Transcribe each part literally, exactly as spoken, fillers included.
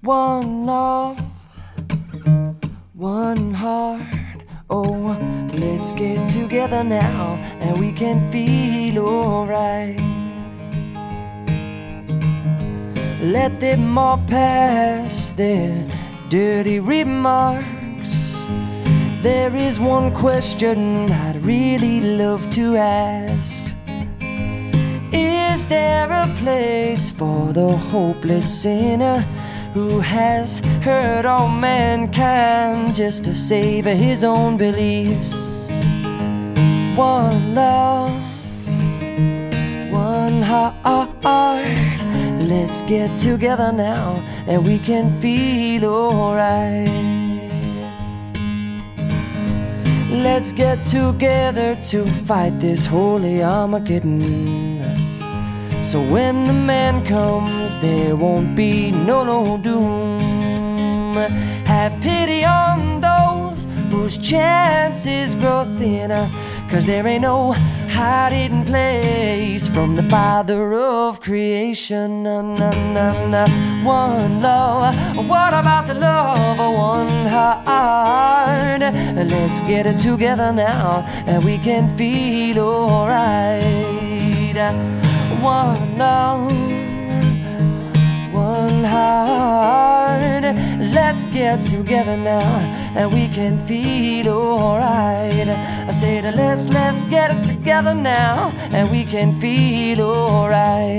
One love, one heart. Oh, let's get together now and we can feel alright. Let them all pass their dirty remarks. There is one question I'd really love to ask. Is there a place for the hopeless sinner who has hurt all mankind just to save his own beliefs? One love, one heart. Let's get together now and we can feel alright. Let's get together to fight this holy Armageddon. So when the man comes, there won't be no, no doom. Have pity on those whose chances grow thinner, 'cause there ain't no hiding place from the Father of creation. Na, na, na, na. One love, what about the love of one heart? Let's get it together now and we can feel alright. One love, one heart. Let's get together now and we can feel alright. I said let's, let's get it together now and we can feel alright.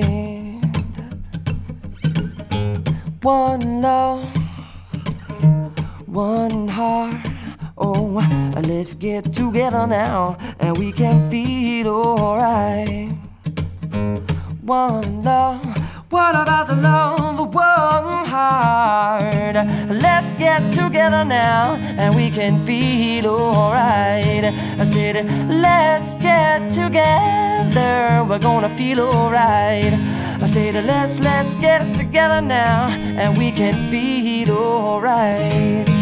One love, one heart. Oh, let's get together now and we can feel alright. One love, what about the love of one heart? Let's get together now and we can feel alright. I said, let's get together, we're gonna feel alright. I said, let's, let's get together now and we can feel alright.